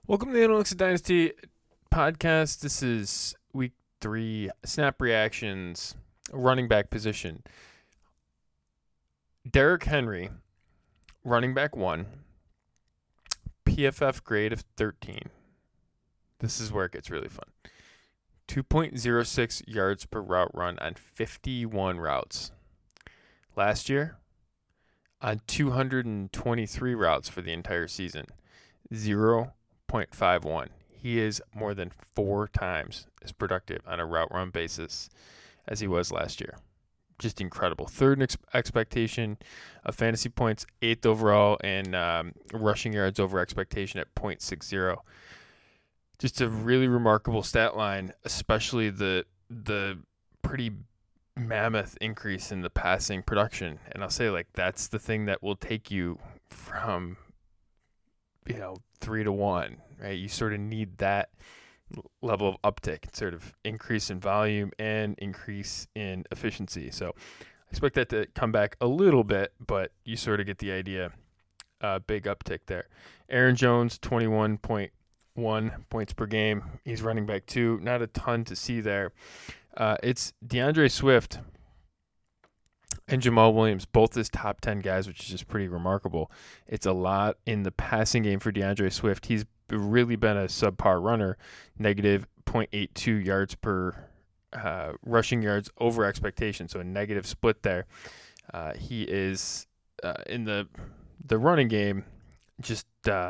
Welcome to the Analytics Dynasty podcast. This is week 3, snap reactions, running back position. Derrick Henry, running back 1, PFF grade of 13. This is where it gets really fun. 2.06 yards per route run on 51 routes. Last year, on 223 routes for the entire season, 0.51. He is more than 4 times as productive on a route run basis as he was last year. Just incredible. Third expectation of fantasy points, 8th overall, and rushing yards over expectation at 0.60. Just a really remarkable stat line, especially the pretty mammoth increase in the passing production. And I'll say, that's the thing that will take you from 3 to 1, right? You sort of need that level of uptick, sort of increase in volume and increase in efficiency. So I expect that to come back a little bit, but you sort of get the idea. Big uptick there. Aaron Jones, 21.1 points per game. He's running back 2. Not a ton to see there. It's DeAndre Swift and Jamal Williams, both his top 10 guys, which is just pretty remarkable. It's a lot in the passing game for DeAndre Swift. He's really been a subpar runner, negative 0.82 yards per rushing yards over expectation, so a negative split there. He is in the running game. Just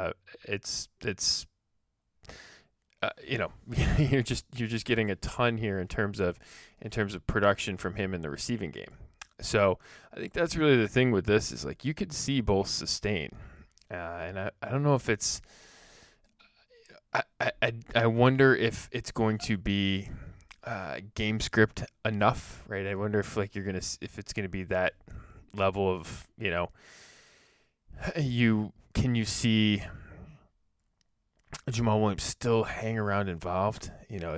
you're just getting a ton here in terms of production from him in the receiving game. So I think that's really the thing with this is you could see both sustain, and I don't know if it's. I wonder if it's going to be game script enough, right? I wonder if if it's gonna be that level of you see Jamal Williams still hang around involved.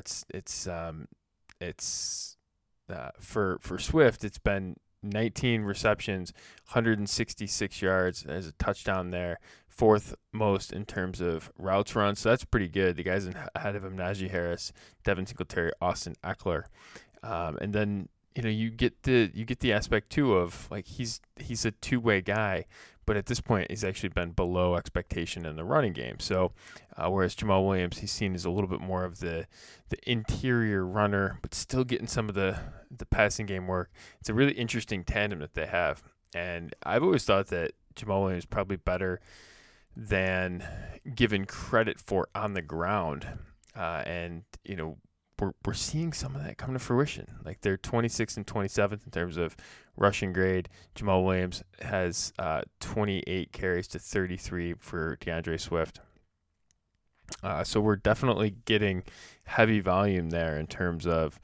For Swift, it's been 19 receptions, 166 yards. There's a touchdown there. 4th most in terms of routes run. So that's pretty good. The guys ahead of him, Najee Harris, Devin Singletary, Austin Eckler. And then, you get the aspect too of he's a two-way guy, but at this point he's actually been below expectation in the running game. So whereas Jamal Williams, he's seen as a little bit more of the interior runner, but still getting some of the passing game work. It's a really interesting tandem that they have. And I've always thought that Jamal Williams is probably better than given credit for on the ground. And we're seeing some of that come to fruition. They're 26th and 27th in terms of rushing grade. Jamal Williams has 28 carries to 33 for DeAndre Swift. So we're definitely getting heavy volume there in terms of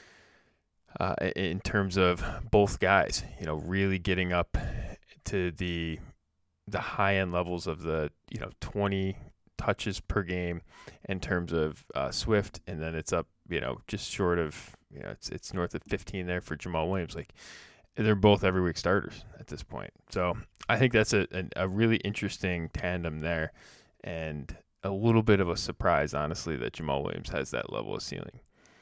both guys. Really getting up to the high end levels of the 20 touches per game in terms of Swift, and then it's up just short of it's north of 15 there for Jamal Williams. They're both every week starters at this point. So I think that's a really interesting tandem there, and a little bit of a surprise, honestly, that Jamal Williams has that level of ceiling.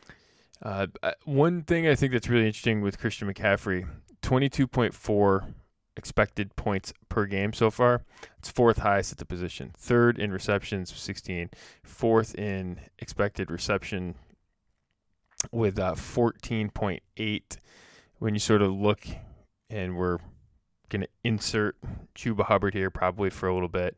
One thing I think that's really interesting with Christian McCaffrey, 22.4 expected points per game so far. It's 4th highest at the position. 3rd in receptions, 16. 4th in expected reception with 14.8. When you sort of look, and we're going to insert Chuba Hubbard here probably for a little bit,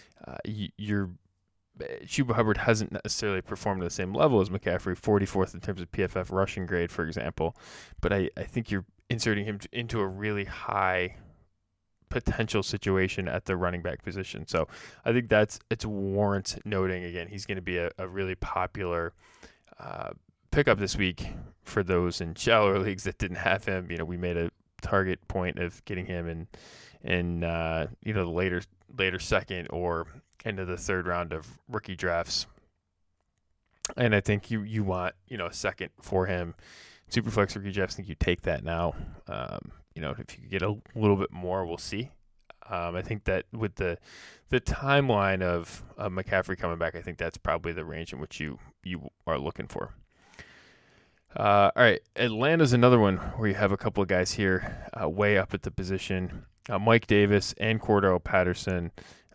Chuba Hubbard hasn't necessarily performed at the same level as McCaffrey, 44th in terms of PFF rushing grade, for example. But I think you're inserting him into a really high potential situation at the running back position. So I think it's warrant noting. Again, he's going to be a really popular pickup this week for those in shallower leagues that didn't have him. We made a target point of getting him in the later second or into the 3rd round of rookie drafts. And I think you want a second for him. Superflex rookie drafts, I think you take that now. If you could get a little bit more, we'll see. I think that with the timeline of McCaffrey coming back, I think that's probably the range in which you are looking for. All right, Atlanta's another one where you have a couple of guys here way up at the position. Mike Davis and Cordell Patterson,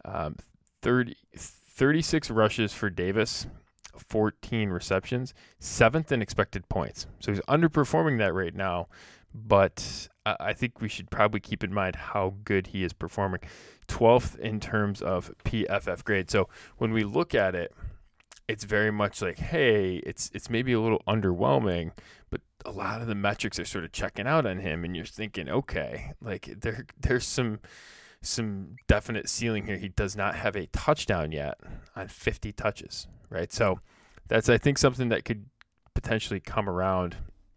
36 rushes for Davis, 14 receptions, 7th in expected points. So he's underperforming that right now, but I think we should probably keep in mind how good he is performing. 12th in terms of PFF grade. So when we look at it, it's very much like, hey, it's maybe a little underwhelming, but a lot of the metrics are sort of checking out on him, and you're thinking, okay, like there's some definite ceiling here. He does not have a touchdown yet on 50 touches, right? So that's, I think, something that could potentially come around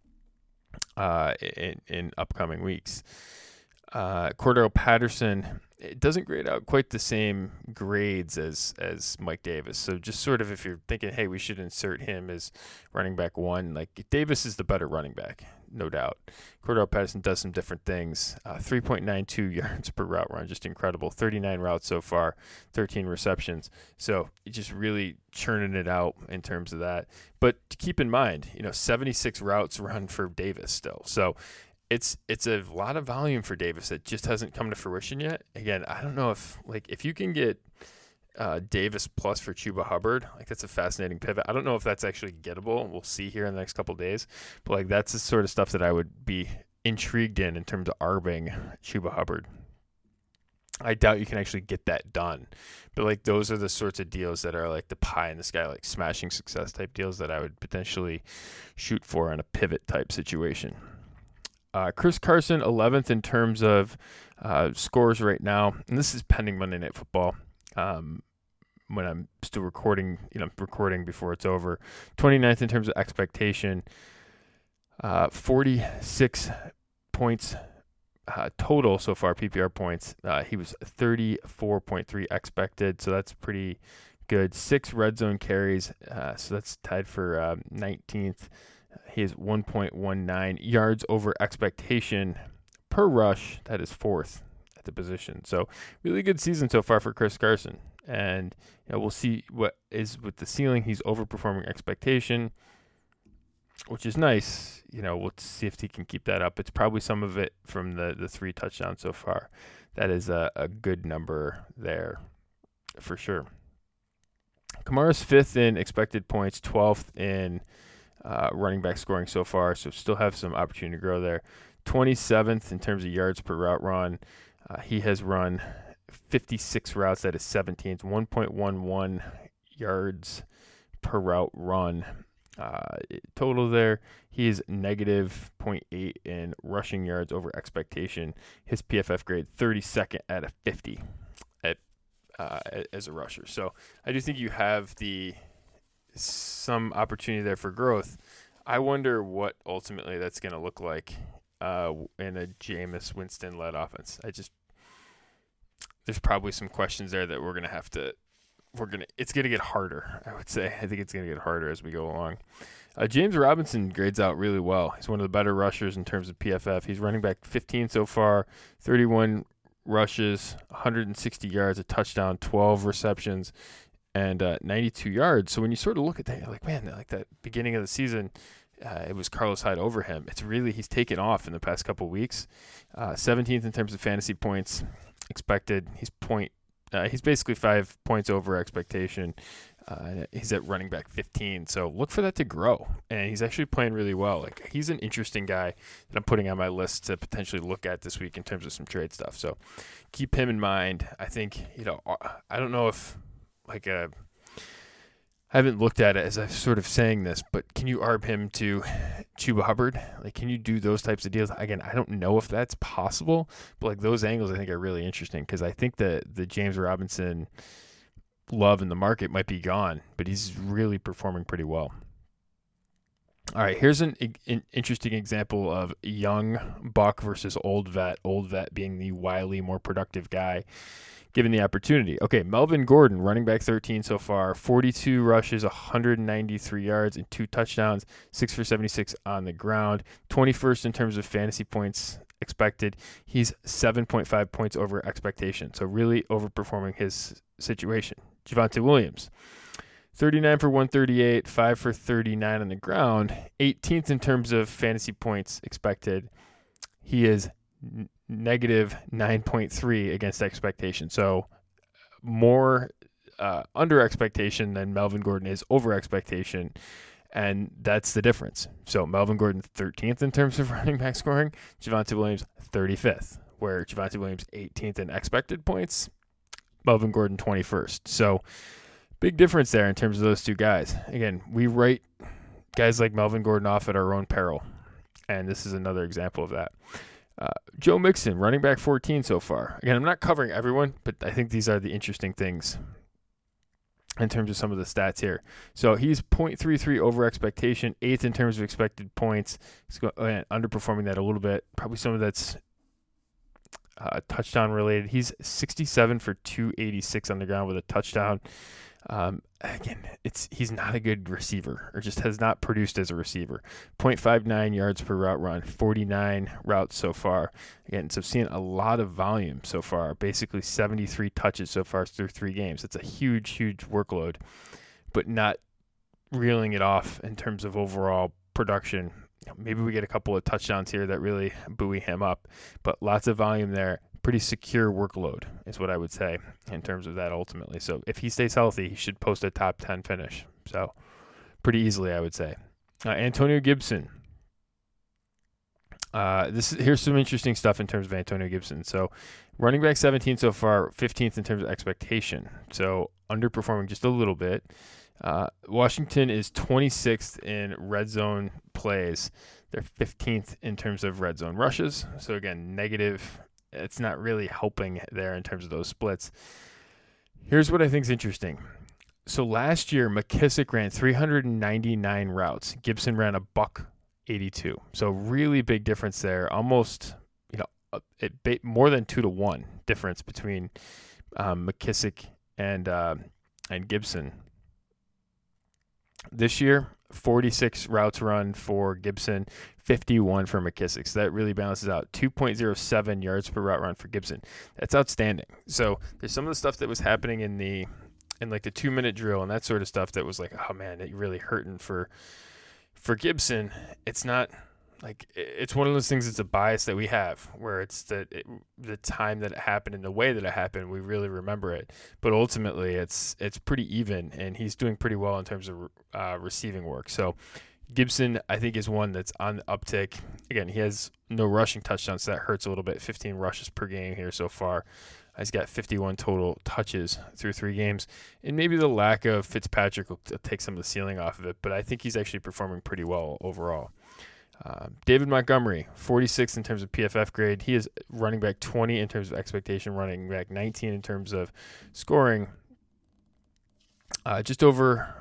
in upcoming weeks. Cordell Patterson, it doesn't grade out quite the same grades as Mike Davis. So just sort of if you're thinking, hey, we should insert him as running back 1, like Davis is the better running back, no doubt. Cordell Patterson does some different things. 3.92 yards per route run, just incredible. 39 routes so far, 13 receptions. So just really churning it out in terms of that. But keep in mind, 76 routes run for Davis still. So it's a lot of volume for Davis that just hasn't come to fruition yet. Again, I don't know if you can get Davis plus for Chuba Hubbard, that's a fascinating pivot. I don't know if that's actually gettable. We'll see here in the next couple of days. But that's the sort of stuff that I would be intrigued in terms of arbing Chuba Hubbard. I doubt you can actually get that done. But those are the sorts of deals that are the pie in the sky, smashing success type deals that I would potentially shoot for in a pivot type situation. Chris Carson, 11th in terms of scores right now, and this is pending Monday Night Football. When I'm still recording, recording before it's over. 29th in terms of expectation, 46 points total so far, PPR points. He was 34.3 expected, so that's pretty good. 6 red zone carries, so that's tied for 19th. He has 1.19 yards over expectation per rush. That is 4th at the position. So really good season so far for Chris Carson. And we'll see what is with the ceiling. He's overperforming expectation, which is nice. We'll see if he can keep that up. It's probably some of it from the 3 touchdowns so far. That is a good number there for sure. Kamara's 5th in expected points, 12th in running back scoring so far, so still have some opportunity to grow there. 27th in terms of yards per route run. He has run 56 routes. That is 17th, 1.11 yards per route run total there. He is negative 0.8 in rushing yards over expectation. His PFF grade 32nd out of 50 as a rusher. So I do think you have some opportunity there for growth. I wonder what ultimately that's going to look like in a Jameis Winston-led offense. There's probably some questions there that it's going to get harder, I would say. I think it's going to get harder as we go along. James Robinson grades out really well. He's one of the better rushers in terms of PFF. He's running back 15 so far, 31 rushes, 160 yards, a touchdown, 12 receptions, and 92 yards. So when you sort of look at that, you're like, man, that beginning of the season, it was Carlos Hyde over him. He's taken off in the past couple weeks. 17th in terms of fantasy points expected. He's basically 5 points over expectation. He's at running back 15. So look for that to grow. And he's actually playing really well. He's an interesting guy that I'm putting on my list to potentially look at this week in terms of some trade stuff. So keep him in mind. I think, I don't know if I haven't looked at it as I'm sort of saying this, but can you arb him to Chuba Hubbard? Can you do those types of deals? Again, I don't know if that's possible, but those angles I think are really interesting because I think the James Robinson love in the market might be gone, but he's really performing pretty well. All right, here's an interesting example of young buck versus old vet. Old vet being the wily, more productive guy given the opportunity. Okay, Melvin Gordon, running back 13 so far, 42 rushes, 193 yards, and 2 touchdowns, 6 for 76 on the ground. 21st in terms of fantasy points expected. He's 7.5 points over expectation. So really overperforming his situation. Javonte Williams, 39 for 138, 5 for 39 on the ground, 18th in terms of fantasy points expected. He is negative 9.3 against expectation. So more under expectation than Melvin Gordon is over expectation. And that's the difference. So Melvin Gordon 13th in terms of running back scoring, Javonte Williams 35th, where Javonte Williams 18th in expected points, Melvin Gordon 21st. So big difference there in terms of those two guys. Again, we write guys like Melvin Gordon off at our own peril, and this is another example of that. Joe Mixon, running back 14 so far. Again, I'm not covering everyone, but I think these are the interesting things in terms of some of the stats here. So he's 0.33 over expectation, 8th in terms of expected points. He's underperforming that a little bit. Probably some of that's touchdown related. He's 67 for 286 on the ground with a touchdown. Again, he's not a good receiver, or just has not produced as a receiver. 0.59 yards per route run, 49 routes so far. Again, so seeing a lot of volume so far, basically 73 touches so far through 3 games. It's a huge, huge workload, but not reeling it off in terms of overall production. Maybe we get a couple of touchdowns here that really buoy him up, but lots of volume there. Pretty secure workload is what I would say in terms of that ultimately. So if he stays healthy, he should post a top 10 finish. So pretty easily, I would say. Antonio Gibson. Here's some interesting stuff in terms of Antonio Gibson. So running back 17 so far, 15th in terms of expectation. So underperforming just a little bit. Washington is 26th in red zone plays. They're 15th in terms of red zone rushes. So again, negative. It's not really helping there in terms of those splits. Here's what I think is interesting. So last year, McKissick ran 399 routes. Gibson ran $182. So really big difference there. Almost, more than 2-to-1 difference between McKissick and Gibson. This year, 46 routes run for Gibson, 51 for McKissick. So that really balances out. 2.07 yards per route run for Gibson. That's outstanding. So there's some of the stuff that was happening in the 2-minute drill and that sort of stuff that was like, oh man, it really hurting for Gibson. It's not like, it's one of those things. It's a bias that we have where it's the time that it happened and the way that it happened, we really remember it. But ultimately, it's pretty even, and he's doing pretty well in terms of receiving work. So Gibson, I think, is one that's on the uptick. Again, he has no rushing touchdowns, so that hurts a little bit. 15 rushes per game here so far. He's got 51 total touches through 3 games. And maybe the lack of Fitzpatrick will take some of the ceiling off of it, but I think he's actually performing pretty well overall. David Montgomery, 46 in terms of PFF grade. He is running back 20 in terms of expectation, running back 19 in terms of scoring. Just under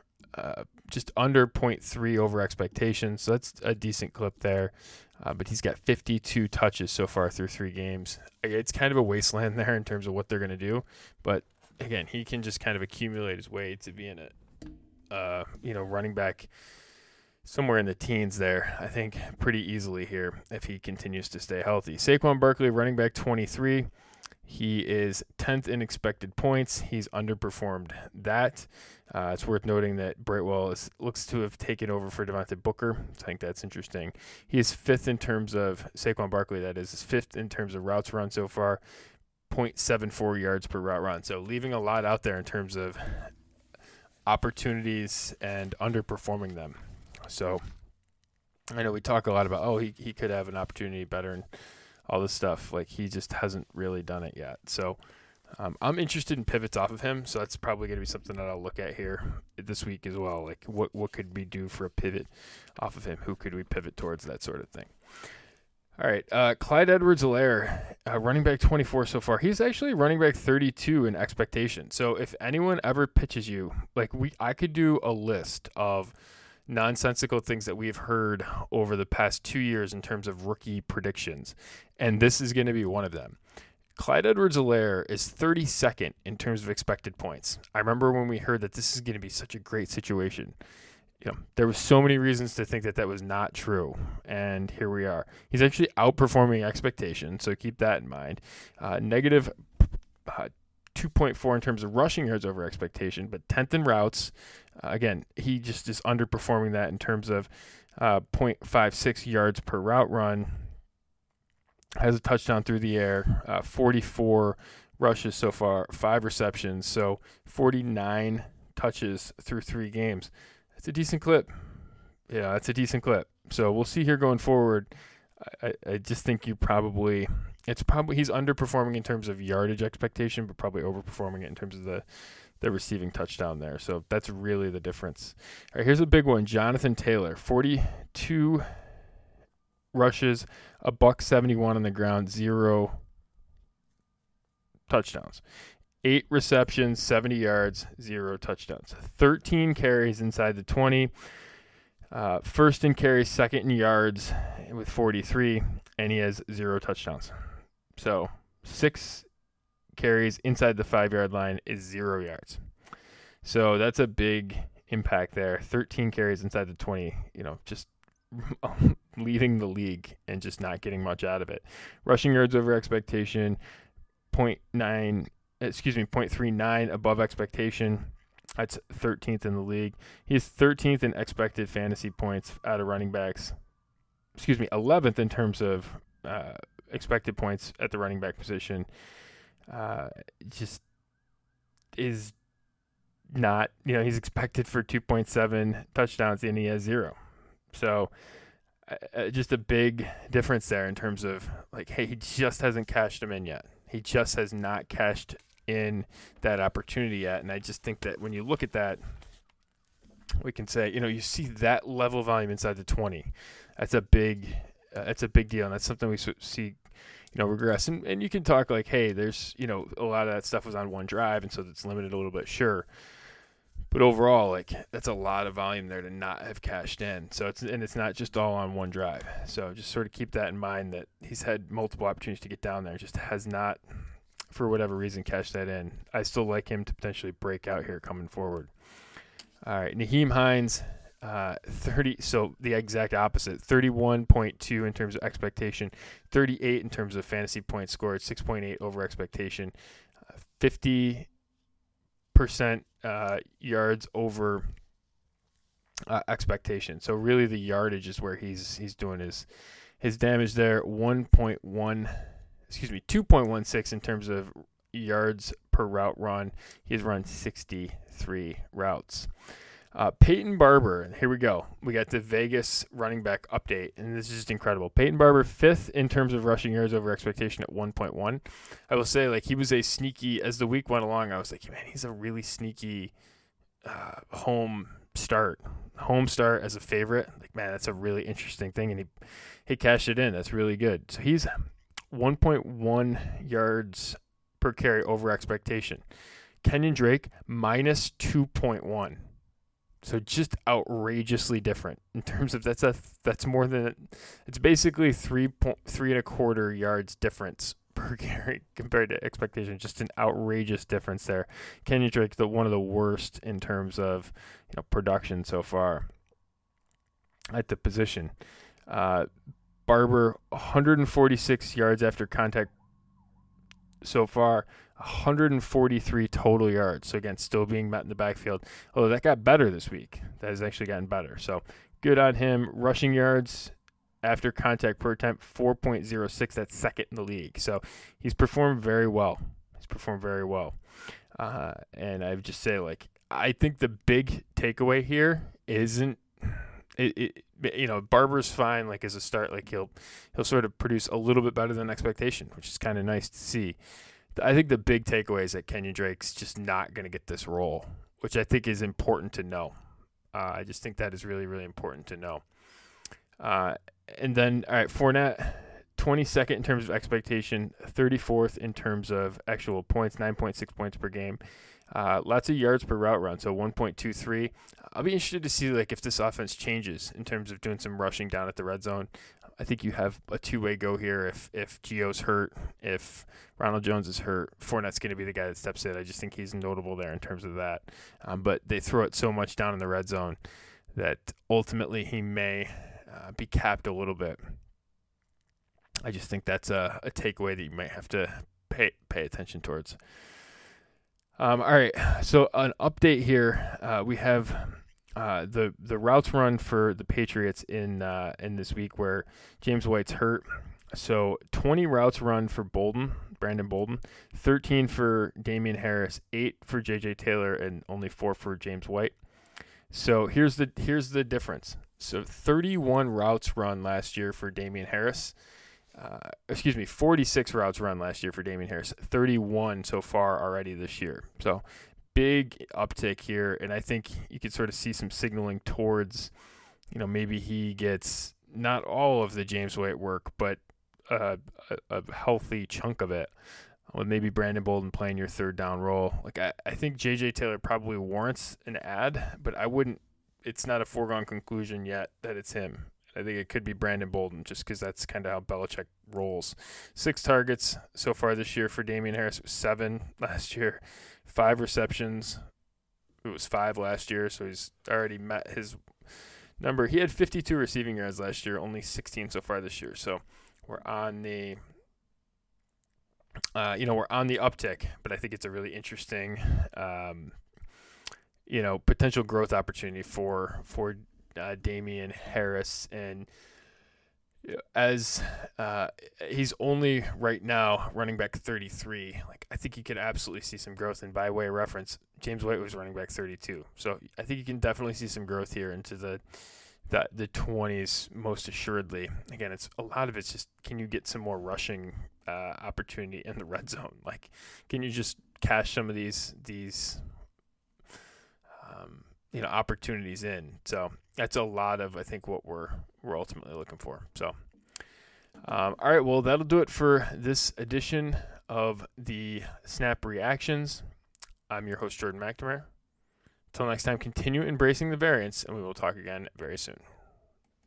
0.3 over expectation, so that's a decent clip there. But he's got 52 touches so far through 3 games. It's kind of a wasteland there in terms of what they're going to do. But again, he can just kind of accumulate his way to being a running back somewhere in the teens there, I think, pretty easily here if he continues to stay healthy. Saquon Barkley, running back 23. He is 10th in expected points. He's underperformed that. It's worth noting that Brightwell looks to have taken over for Devontae Booker. I think that's interesting. He is 5th in terms of Saquon Barkley, that is 5th in terms of routes run so far, 0.74 yards per route run. So leaving a lot out there in terms of opportunities and underperforming them. So I know we talk a lot about, he could have an opportunity better and all this stuff. Like, he just hasn't really done it yet. So I'm interested in pivots off of him. So that's probably going to be something that I'll look at here this week as well. Like, what could we do for a pivot off of him? Who could we pivot towards? That sort of thing. All right. Clyde Edwards-Helaire, running back 24 so far. He's actually running back 32 in expectation. So if anyone ever pitches you, I could do a list of nonsensical things that we've heard over the past 2 years in terms of rookie predictions, and this is going to be one of them. Clyde Edwards-Helaire is 32nd in terms of expected points. I remember when we heard that this is going to be such a great situation. there was so many reasons to think that was not true, and here we are. He's actually outperforming expectations, so keep that in mind. Negative 2.4 in terms of rushing yards over expectation, but 10th in routes. Again, he just is underperforming that in terms of 0.56 yards per route run. Has a touchdown through the air, 44 rushes so far, 5 receptions, so 49 touches through 3 games. That's a decent clip. Yeah, that's a decent clip. So we'll see here going forward. I just think he's underperforming in terms of yardage expectation, but probably overperforming it in terms of the receiving touchdown there. So that's really the difference. All right, here's a big one. Jonathan Taylor, 42 rushes, $171 on the ground, 0 touchdowns. 8 receptions, 70 yards, 0 touchdowns. 13 carries inside the 20. First in carries, second in yards with 43, and he has 0 touchdowns. So 6 carries inside the 5-yard line is 0 yards. So that's a big impact there. 13 carries inside the 20, just leading the league and just not getting much out of it. Rushing yards over expectation, 0.39 above expectation. That's 13th in the league. He's 13th in expected fantasy points out of running backs. 11th in terms of expected points at the running back position. Just is not, he's expected for 2.7 touchdowns and he has 0. So just a big difference there in terms of hey, he just hasn't cashed them in yet. He just has not cashed in that opportunity yet. And I just think that when you look at that, we can say, you see that level of volume inside the 20. That's a big deal. And that's something we see, regress. And you can talk hey, there's, a lot of that stuff was on one drive. And so it's limited a little bit. Sure. But overall, that's a lot of volume there to not have cashed in. So it's not just all on one drive. So just sort of keep that in mind that he's had multiple opportunities to get down there, just has not, for whatever reason, cashed that in. I still like him to potentially break out here coming forward. All right, Nyheim Hines, 30. So the exact opposite, 31.2 in terms of expectation, 38 in terms of fantasy points scored, 6.8 over expectation, 50% yards over expectation. So really the yardage is where he's doing his damage there. 2.16 in terms of yards per route run. He's run 63 routes. Peyton Barber, here we go. We got the Vegas running back update, and this is just incredible. Peyton Barber, 5th in terms of rushing yards over expectation at 1.1. I will say, he was a sneaky, as the week went along, I was like, man, he's a really sneaky home start as a favorite. Man, that's a really interesting thing, and he cashed it in. That's really good. So he's 1.1 yards per carry over expectation. Kenyon Drake, minus 2.1. So just outrageously different in terms of that's more than, it's basically 3.25 yards difference per carry compared to expectation. Just an outrageous difference there. Kenyon Drake, one of the worst in terms of production so far at the position. Barber, 146 yards after contact so far, 143 total yards. So again, still being met in the backfield. Although that got better this week. That has actually gotten better. So good on him. Rushing yards after contact per attempt, 4.06. That's second in the league. So he's performed very well. And I would just say, I think the big takeaway here isn't, Barber's fine, as a start. He'll sort of produce a little bit better than expectation, which is kind of nice to see. I think the big takeaway is that Kenyon Drake's just not going to get this role, which I think is important to know. I just think that is really, really important to know. And then, all right, Fournette, 22nd in terms of expectation, 34th in terms of actual points, 9.6 points per game. Lots of yards per route run, so 1.23. I'll be interested to see if this offense changes in terms of doing some rushing down at the red zone. I think you have a two-way go here. If Gio's hurt, if Ronald Jones is hurt, Fournette's going to be the guy that steps in. I just think he's notable there in terms of that. But they throw it so much down in the red zone that ultimately he may be capped a little bit. I just think that's a takeaway that you might have to pay attention towards. All right, so an update here. We have the routes run for the Patriots in this week where James White's hurt. So 20 routes run for Brandon Bolden, 13 for Damian Harris, 8 for J.J. Taylor, and only 4 for James White. So here's the difference. So 31 routes run last year for Damian Harris. 46 routes run last year for Damian Harris. 31 so far already this year. So big uptick here, and I think you could sort of see some signaling towards, maybe he gets not all of the James White work, but a healthy chunk of it, with maybe Brandon Bolden playing your third down role. Like I think J.J. Taylor probably warrants an ad, but it's not a foregone conclusion yet that it's him. I think it could be Brandon Bolden just because that's kind of how Belichick rolls. 6 targets so far this year for Damian Harris. It was 7 last year. 5 receptions. It was 5 last year, so he's already met his number. He had 52 receiving yards last year, only 16 so far this year. So we're on the uptick, but I think it's a really interesting, potential growth opportunity for Damian Harris, and as he's only right now running back 33. Like I think you could absolutely see some growth. And by way of reference, James White was running back 32. So I think you can definitely see some growth here into the 20s most assuredly. Again, a lot of it's just, can you get some more rushing opportunity in the red zone? Like, can you just cash some of these opportunities in? So that's a lot of, I think, what we're ultimately looking for. So, all right, well, that'll do it for this edition of the Snap Reactions. I'm your host, Jordan McNamara. Until next time, continue embracing the variance, and we will talk again very soon.